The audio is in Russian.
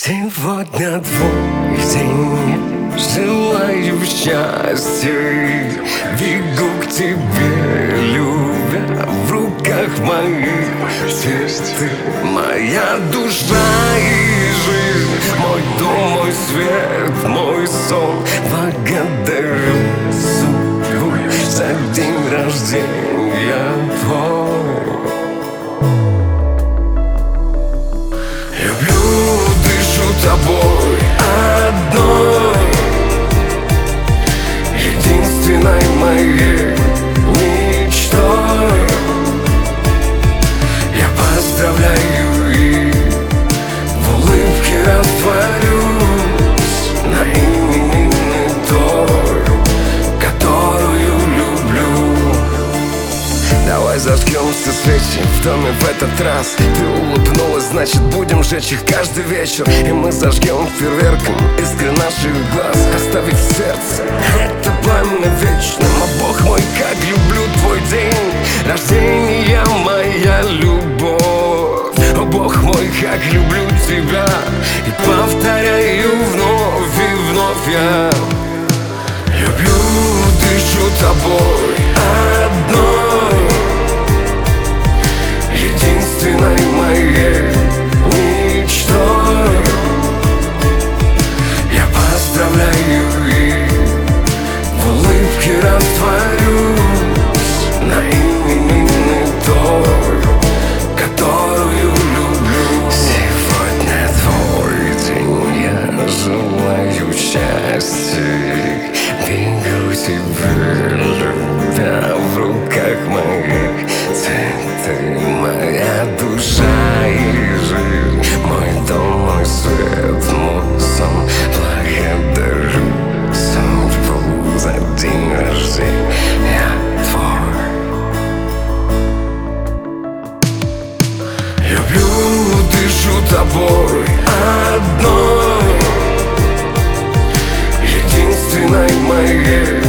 Сегодня твой день, желаю счастья, бегу к тебе, любя, в руках моих цветы. Моя душа и жизнь, мой дом, мой свет, мой сон. Благодарю судьбу за день рождения твой. Люблю, дышу тобой одной, единственной моей мечтой. Я поздравляю и в улыбке растворюсь на именинный торт, которую люблю. Давай зажгем все свечи в доме в этот раз. Ты улыбнулась, значит будем жечь их каждый вечер. И мы зажгем фейерверком искры наших глаз, оставив в сердце это пламя вечным. О, Бог мой, как люблю твой день рождения, моя любовь. О, Бог мой, как люблю тебя, и повторяю вновь и вновь я. Люблю, дышу тобой одной, единственной моей мечтой. Я поздравляю и в улыбке растворюсь на именинный торт, которую люблю. Сегодня твой день, я желаю счастья, бегу тебе, любя, в руках моих цветы. Моя душа и жизнь, мой дом, мой свет, мой сон. Благодарю судьбу за день рождения твой. Люблю, дышу тобой одной, единственной моей